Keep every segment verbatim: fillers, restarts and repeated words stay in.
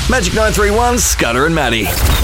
Magic nine three one, Scudder and Maddie.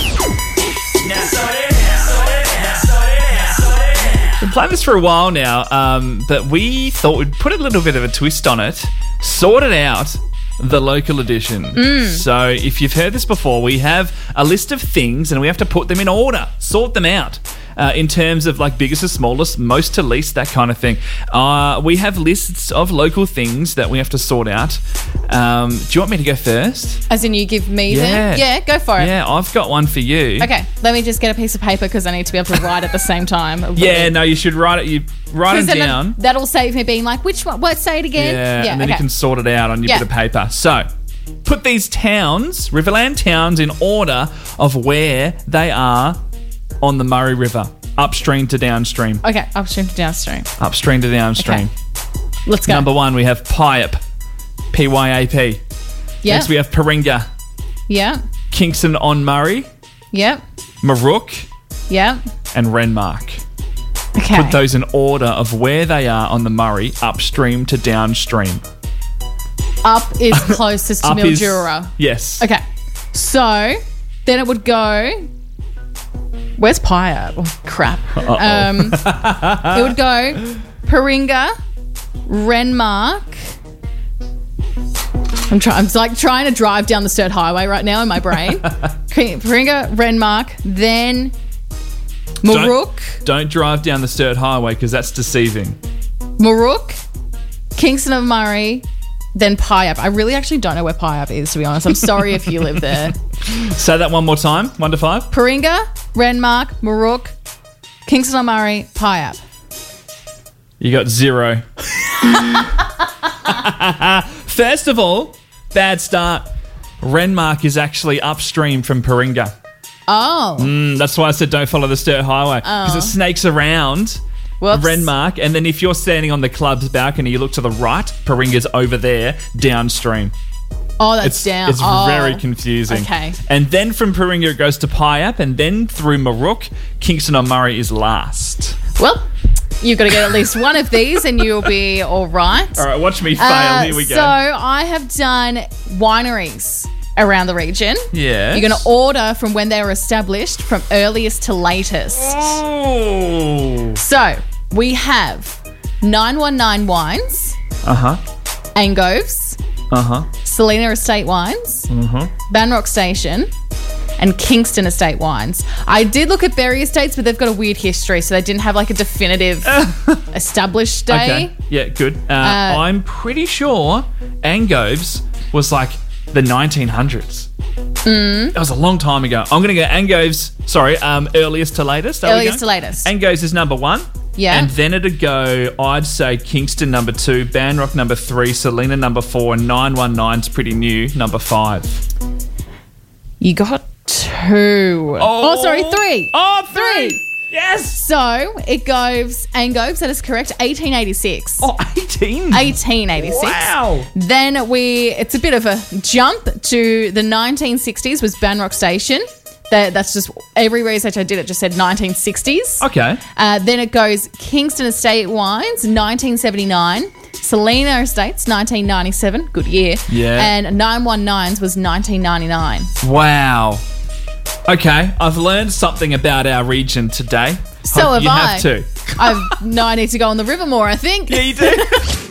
We've been playing this for a while now, um, but we thought we'd put a little bit of a twist on it, sort it out, the local edition. Mm. So if you've heard this before, we have a list of things and we have to put them in order, sort them out. Uh, in terms of like biggest to smallest, most to least, that kind of thing. Uh, we have lists of local things that we have to sort out. Um, do you want me to go first? As in you give me Yeah. them? Yeah, go for it. Yeah, I've got one for you. Okay, let me just get a piece of paper because I need to be able to write at the same time. Yeah, no, you should write it. You write it then down. That'll save me being like, which one? What? Say it again. Yeah, and then okay. you can sort it out on your Yeah. bit of paper. So, put these towns, Riverland towns, in order of where they are on the Murray River. Upstream to downstream. Okay, upstream to downstream. Upstream to downstream. Let's go. Number one, we have Pyap. P Y A P. Yeah. Next, we have Paringa. Yeah. Kingston on Murray. Yeah. Marook. Yeah. And Renmark. Okay. Put those in order of where they are on the Murray, upstream to downstream. Up is closest to Up is- Mildura. Yes. Okay. So then it would go. Where's Pyap? Oh, crap. Um, it would go Paringa, Renmark. I'm trying. I'm like trying to drive down the Sturt Highway right now in my brain. Paringa, Renmark, then Marook, Don't, don't drive down the Sturt Highway because that's deceiving. Marook, Kingston of Murray, then Pyap. I really actually don't know where Pyap is, to be honest. I'm sorry if you live there. Say that one more time. One to five. Paringa, Renmark, Marook, Kingston on Murray, Pyap. You got zero. First of all, bad start. Renmark is actually upstream from Paringa. Oh. Mm, that's why I said don't follow the Sturt Highway. Because Oh. it snakes around Whoops. Renmark. And then if you're standing on the club's balcony, you look to the right, Paringa's over there, downstream. Oh, that's It's, down. it's oh. very confusing. Okay. And then from Paringa it goes to Pyap, and then through Marook, Kingston on Murray is last. Well, you've got to get at least one of these and you'll be all right. All right, watch me fail. Uh, Here we go. So I have done wineries around the region. Yes. You're going to order from when they were established, from earliest to latest. Oh. So we have nine one nine Wines, Uh-huh. Angoves, Uh-huh. Selena Estate Wines, Mm-hmm. Banrock Station, and Kingston Estate Wines. I did look at Berry Estates, but they've got a weird history, so they didn't have like a definitive established day. Okay. Yeah, good. Uh, I'm pretty sure Angoves was like the nineteen hundreds. Mm. That was a long time ago. I'm going to go Angoves, sorry, um, earliest to latest. Are we Earliest going? to latest. Angoves is number one. Yeah. And then it'd go, I'd say Kingston number two, Banrock number three, Selena number four, and nine one nine's pretty new, number five. You got two. Oh, sorry, three. Oh, three. Three. Yes. So it goes, Angoves, that is correct, eighteen eighty-six. Oh, eighteen. eighteen eighty-six. Wow. Then we, it's a bit of a jump to the nineteen sixties was Banrock Station. That, that's just, every research I did, it just said nineteen sixties. Okay. Uh, then it goes Kingston Estate Wines, nineteen seventy-nine. Selena Estates, nineteen ninety-seven. Good year. Yeah. And nine one nines was nineteen ninety-nine. Wow. Okay, I've learned something about our region today. So Hope have you I. have too. I've, no, I need to go on the river more, I think. Yeah, you do.